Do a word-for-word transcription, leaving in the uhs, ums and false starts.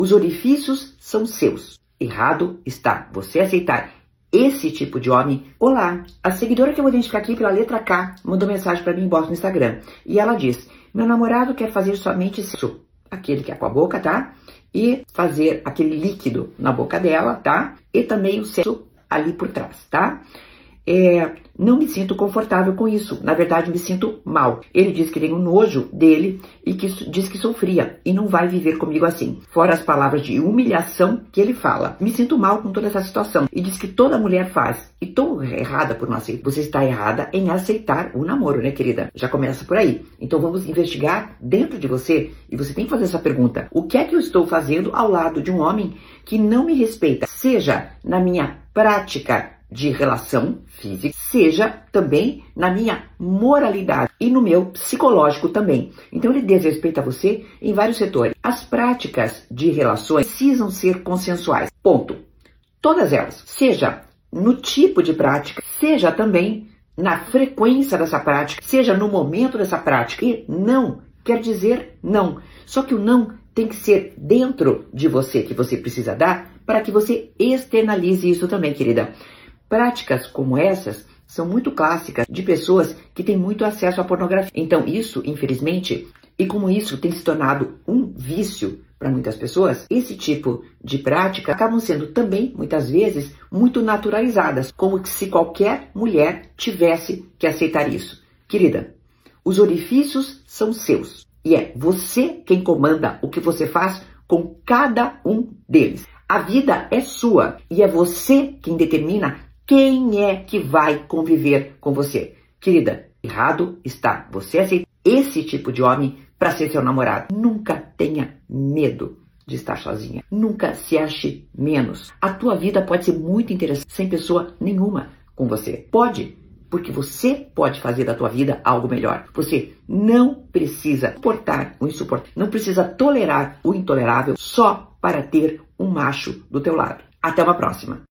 Os orifícios são seus. Errado está você aceitar esse tipo de homem. Olá, a seguidora que eu vou identificar aqui pela letra K mandou mensagem para mim embaixo no Instagram. E ela diz, meu namorado quer fazer somente sexo, aquele que é com a boca, tá? E fazer aquele líquido na boca dela, tá? E também o sexo ali por trás, tá? É, não me sinto confortável com isso. Na verdade, me sinto mal. Ele diz que tem um nojo dele e que diz que sofria e não vai viver comigo assim. Fora as palavras de humilhação que ele fala. Me sinto mal com toda essa situação. E diz que toda mulher faz. E tô errada por não aceitar. Você está errada em aceitar o namoro, né, querida? Já começa por aí. Então vamos investigar dentro de você. E você tem que fazer essa pergunta. O que é que eu estou fazendo ao lado de um homem que não me respeita? Seja na minha prática de relação física, seja também na minha moralidade e no meu psicológico também. Então ele desrespeita você em vários setores. As práticas de relações precisam ser consensuais. Ponto. Todas elas. Seja no tipo de prática, seja também na frequência dessa prática, seja no momento dessa prática. E não quer dizer não. Só que o não tem que ser dentro de você, que você precisa dar, para que você externalize isso também, querida. Práticas como essas são muito clássicas de pessoas que têm muito acesso à pornografia. Então isso, infelizmente, e como isso tem se tornado um vício para muitas pessoas, esse tipo de prática acabam sendo também, muitas vezes, muito naturalizadas, como se qualquer mulher tivesse que aceitar isso. Querida, os orifícios são seus e é você quem comanda o que você faz com cada um deles. A vida é sua e é você quem determina quem é que vai conviver com você. Querida, errado está você aceitar esse tipo de homem para ser seu namorado. Nunca tenha medo de estar sozinha. Nunca se ache menos. A tua vida pode ser muito interessante sem pessoa nenhuma com você. Pode, porque você pode fazer da tua vida algo melhor. Você não precisa suportar o insuportável. Não precisa tolerar o intolerável só para ter um macho do teu lado. Até uma próxima.